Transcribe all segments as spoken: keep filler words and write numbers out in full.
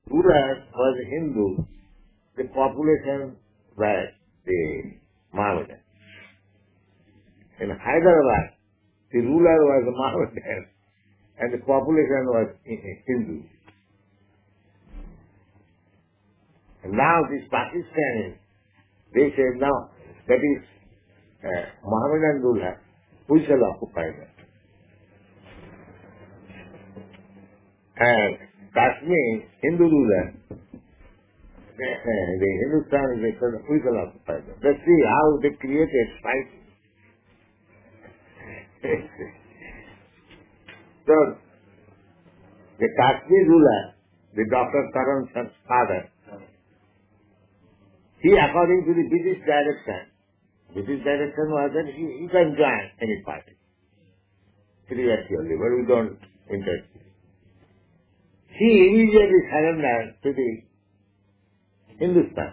ruler was a Hindu, the population were the Mohammedan. In Hyderabad, the ruler was a Mohammedan and the population was Hindu. And now this Pakistani, they say now that is uh, Mohammedan ruler, we shall occupy that. And Kashmir, Hindu ruler, the, uh, the Hindustan, they shall, we shall occupy that. Let's see how they created fight. So, the Kashmir ruler, the Doctor Karan Chan's father, he, according to the British direction, British direction was that he, he can join any party. Free at your level, we don't interfere. He immediately surrendered to the Hindustan.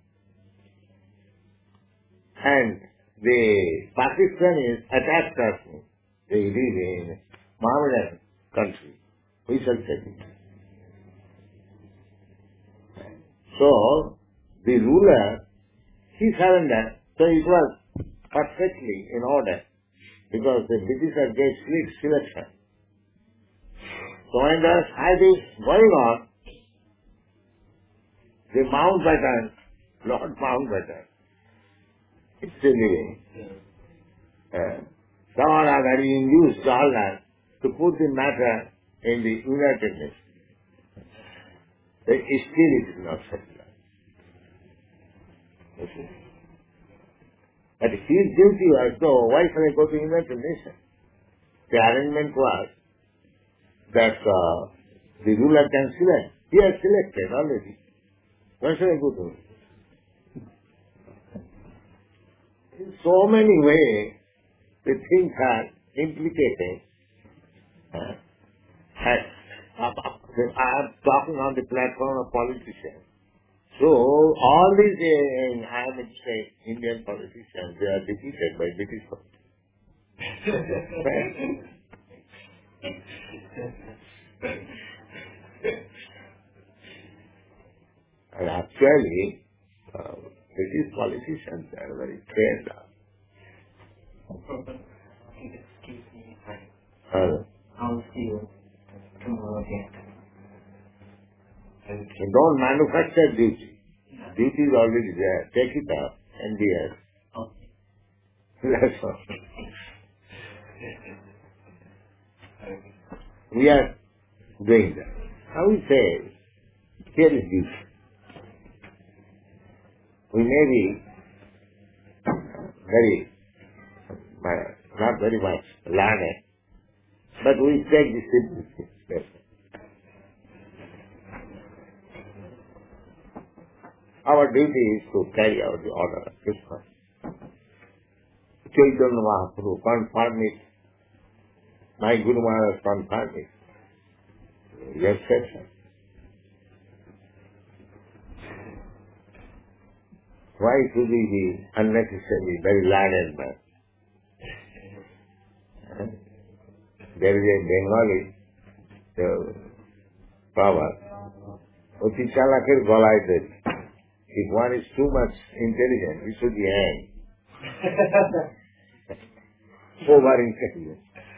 And the Pakistanis attacked Kashmir. They live in Mohammedan country. We shall take it. So, the ruler, he surrendered. So it was perfectly in order because the Britishers gave strict selection. So when the fight is going on, the Mountbatten, Lord Mountbatten, is still living. Uh, someone has already induced Charles to put the matter in the United Nations. But still it is not settled. But his duty was, so why shall I go to United Nations? The arrangement was that uh, the ruler can select. He has selected already. Why shall I go to him? In so many ways, the things are implicated. Uh, I am talking on the platform of politicians. So, all these, uh, I would say, Indian politicians, they are defeated by British politicians. And actually, uh, British politicians are very trained up. Excuse me, Uh, I'll see you tomorrow again. so don't manufacture duty. Duty is already there. Take it up and be here. Okay. That's all. We are doing that. How we say, here is duty. We may be very, not very much learned, but we take the simple. Our duty is to carry out the order of Krishna. Chaitanya Mahaprabhu confirmed it. My Guru Maharaj confirmed it. Yes, sir. Why should we be unnecessarily very learned man? There is a Bengali the proverb, Oti chalakir golai dedi. If one is too much intelligent, he should be hanged. Over intelligent.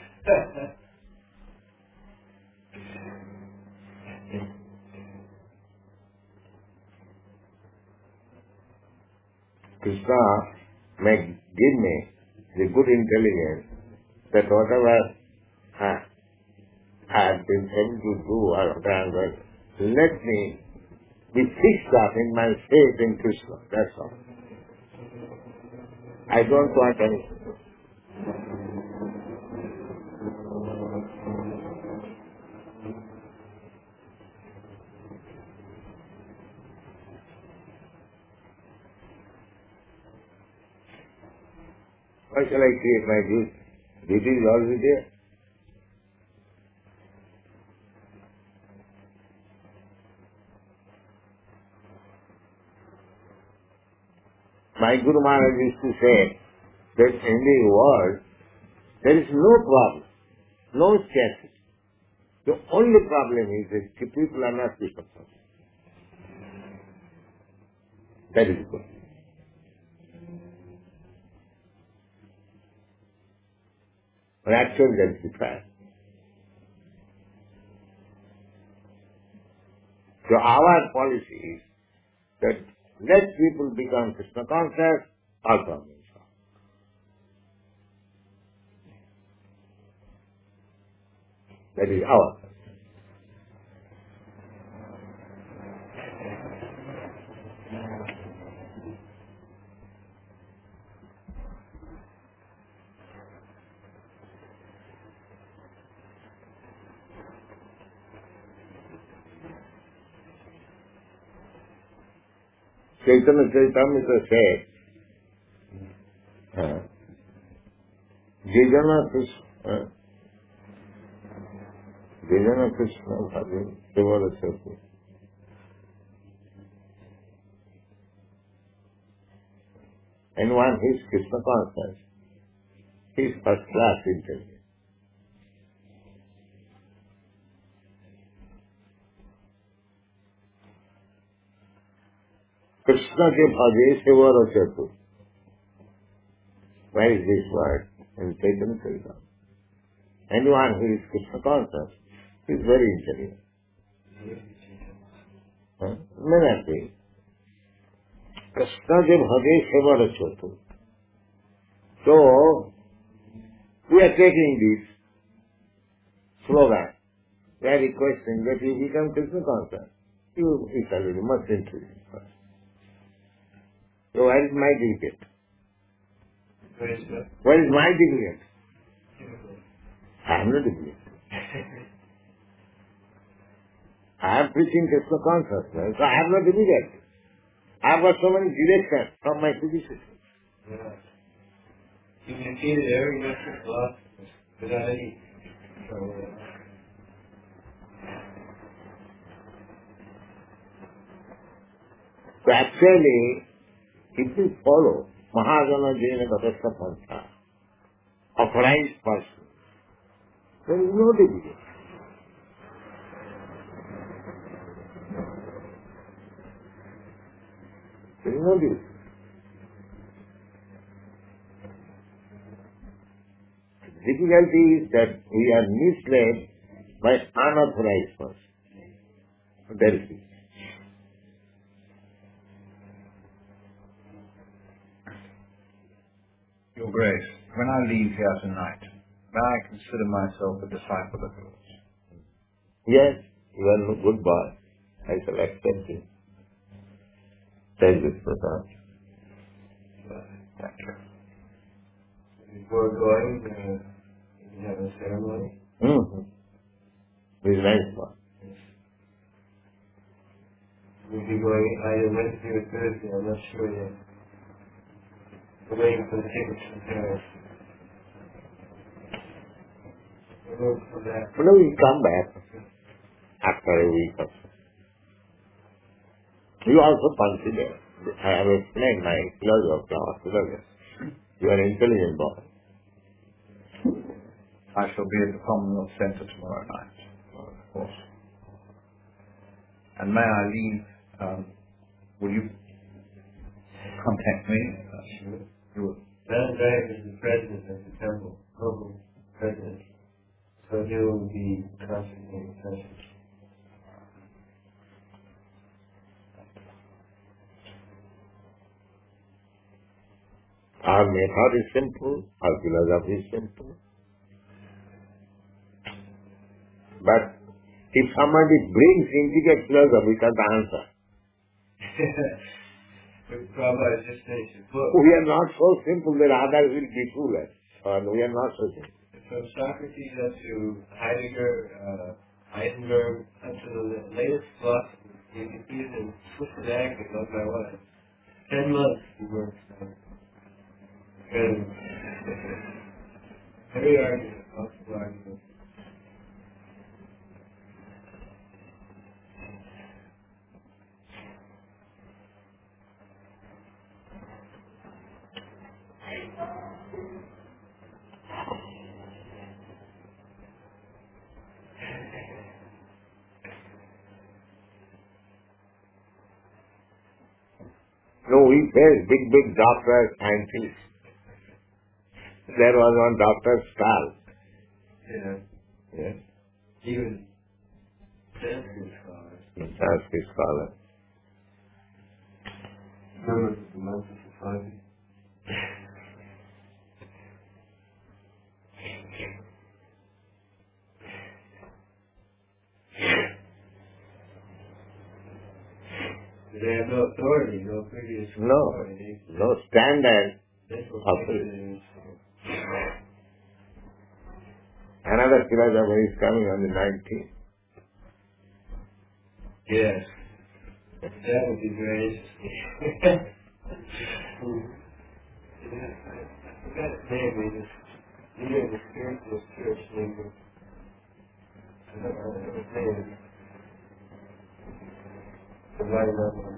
Krishna may give me the good intelligence that whatever I have been able to do or done, let me be fixed up in my faith in Krishna. That's all. I don't want anything. Why shall I create my duty? Duty is already there. My Guru Maharaj used to say that in the world there is no problem, no scarcity. The only problem is that people are not people. That is good. But actually that is the fact. So our policy is that let people become Krishna conscious, all problems solved. That is our policy. Chaitanya Charitamrita said, uh, Jejana Krishna, uh, Jejana Krishna Bhajin Devara Sati. Anyone who is Krishna conscious, he is first class intelligent. Krishna ke bhaje seva rachatu. Where is this word? In Chaitanya Charitamrita. Anyone who is Krishna conscious is very intelligent. Huh? May not be. Krishna ke bhaje seva rachatu. So, we are taking this slogan. We are requesting that you become Krishna conscious. You is already much intelligent first. So where is my delegate? Where is that? Where is my delegate? I am not delegate. I am preaching Krishna consciousness, so I am not delegate. I have got so many directions from my predecessors. Yeah. You defeated every Western philosopher without any trouble. So actually, if you follow Mahajana Jaina Gatastha Pantha, authorized person, there is no delegate. There is no delegate. The difficulty is that we are misled by unauthorized person. That is it. Your Grace, when I leave here tonight, may I consider myself a disciple of yours? Yes, you are a good boy. I shall accept it. Thank you, Prasad. Thank you. Before going, uh, you have a ceremony. Mm-hmm. He's a nice boy. We'll be going either Wednesday or Thursday, I'm not sure yet. We're waiting for the tickets from Paris. We'll go for that. But then we come back after a week or so. You also consider, I have explained my philosophy of philosophy. You are an intelligent boy. I shall be at the Commonwealth Centre tomorrow night, of course. And may I leave, um, will you contact me? Uh, Sure. you will. Van Dyke is the president of the temple, local president. So he will be constantly in touch. Our method is simple, our philosophy is simple. But if somebody brings intricate philosophy, we can't answer. But Prabhupada just finished a book. We are not so simple that others will be foolish. And we are not so simple. From Socrates up to Heidegger, uh, Heisenberg, up to the latest philosophy. You can see it in twisted acting, like my wife. Ten months he works on it. And every argument, possible argument. No, he says big, big doctors, scientists. There was one Doctor Stahl. Yeah. Yeah. He was Sanskrit scholar. Sanskrit scholar. Member of the Mental Society. They have no authority, no previous No, authority. no standard. This was Authority. Another philosopher is coming on the nineteenth. Yes. That would be very interesting. Yeah, I forgot his name. He was leader of the Spiritualist Church named. I don't know his name. The right level.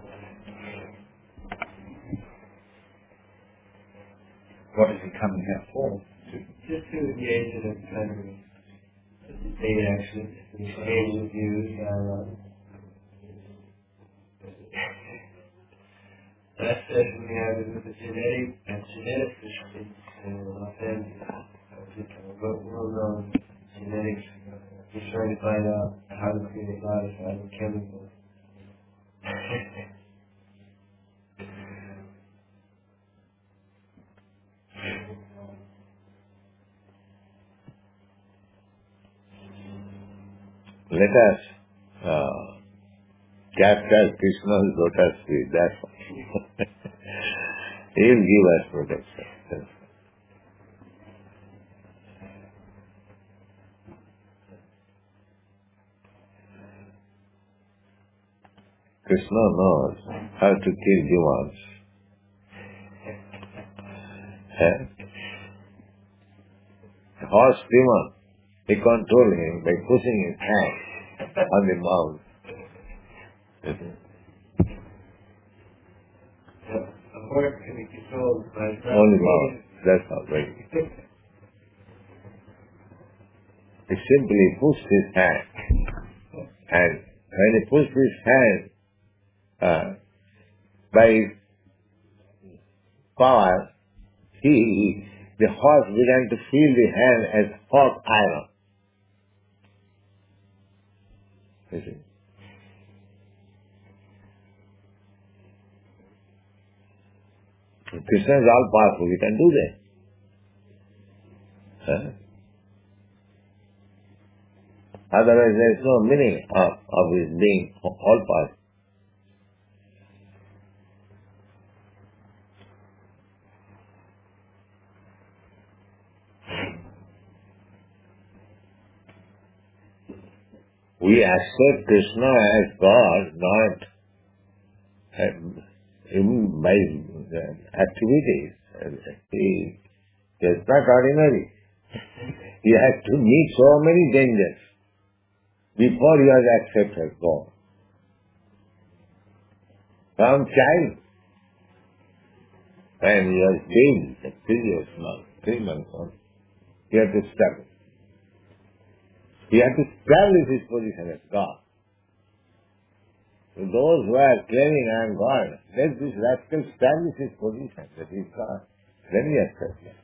What is he coming here for? Just to engage in a kind of debate, actually, exchange of views, dialogue. Last session we had was with a genetic, a geneticist in, in Los Angeles. A well-known genetics. He's trying to find out how to create life out of chemicals. Let us uh, capture Krishna's lotus feet. That's all. He will give us protection. Krishna knows how to kill demons. Eh? Horse demon, he controls him by pushing his hand on the mouth. A horse can be controlled by his On the mouth. That's all right. He simply pushed his hand. And when he pushed his hand, uh, by his power, he, the horse began to feel the hand as hot iron. You see? Krishna is all powerful, he can do that. Huh? Otherwise there is no meaning of, of his being all powerful. We accept Krishna as God, not uh, in by uh, activities. He is not ordinary. He has to meet so many dangers before he was accepted as God. From child, when he was baby, three years old, three months old, he had to establish. He had to establish his position as God. So those who are claiming I am God, let this rascal establish his position that he is God. Then he accepts it.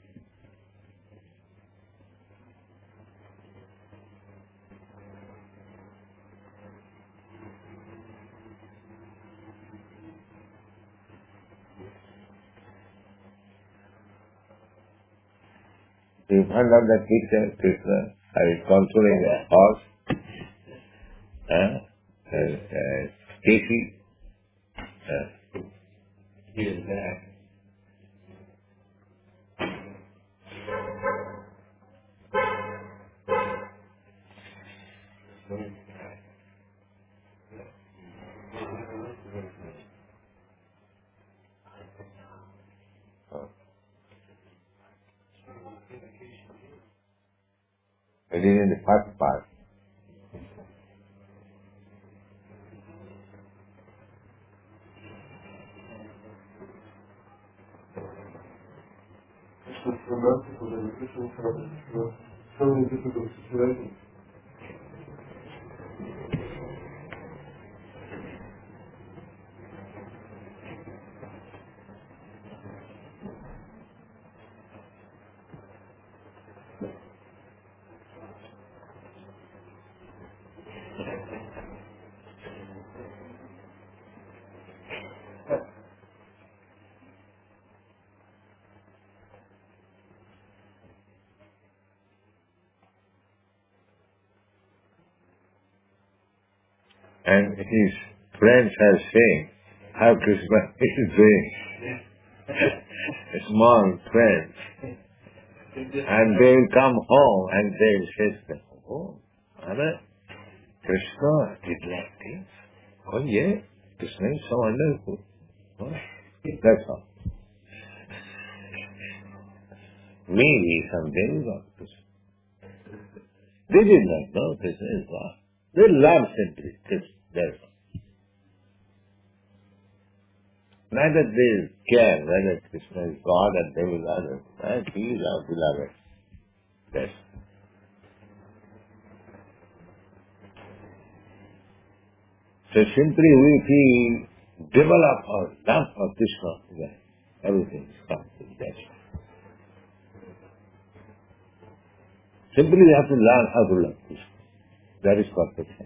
In front of the picture, Krishna, I is controlling a horse, uh, uh, uh, Casey, uh, He is back. it is in the first part. This was so merciful and Krishna for so many difficult situations. and his friends are saying how Krishna is doing. Small friends. And they will come home and they will say to them, oh, Mother, Krishna did like this. Oh yeah, Krishna is so wonderful. Oh, that's all. Maybe someday we got Krishna. They did not know Krishna is God. They love simply Krishna. That's all. Neither they care whether Krishna is God or devil or other. Right? He is our beloved. Yes. So simply if we develop our love for Krishna, then everything is complete. That's all. Simply we have to learn how to love Krishna. That is perfection.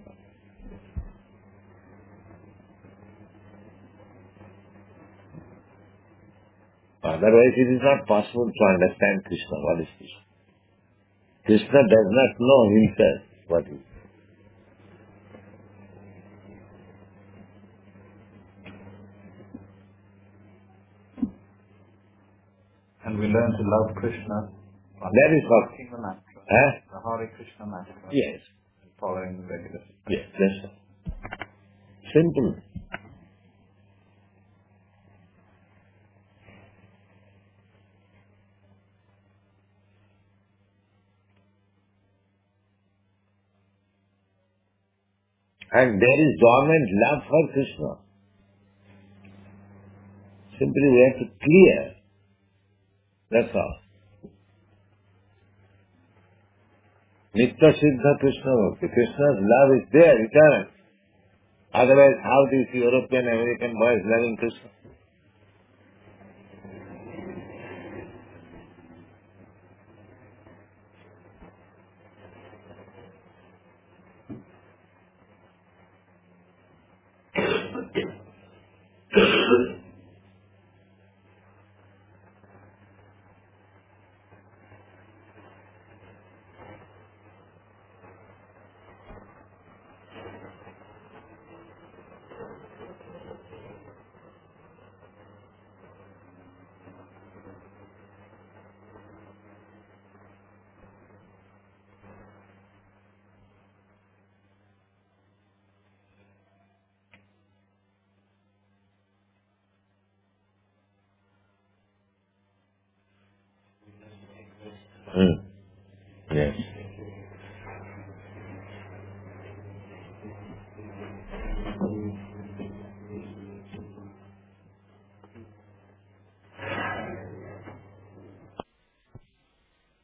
Otherwise it is not possible to understand Krishna. What is Krishna? Krishna does not know himself what he is. And we learn to love Krishna by That is what. following the mantra. Huh? The Hare Krishna mantra. Yes. And following the regular. Yes, that's all. Simple. And there is dormant love for Krishna. Simply we have to clear. That's all. Nitya Siddha Krishna Bhakti. Krishna's love is there, eternal. Otherwise, how these European, American boys loving Krishna? Hmm. Yes.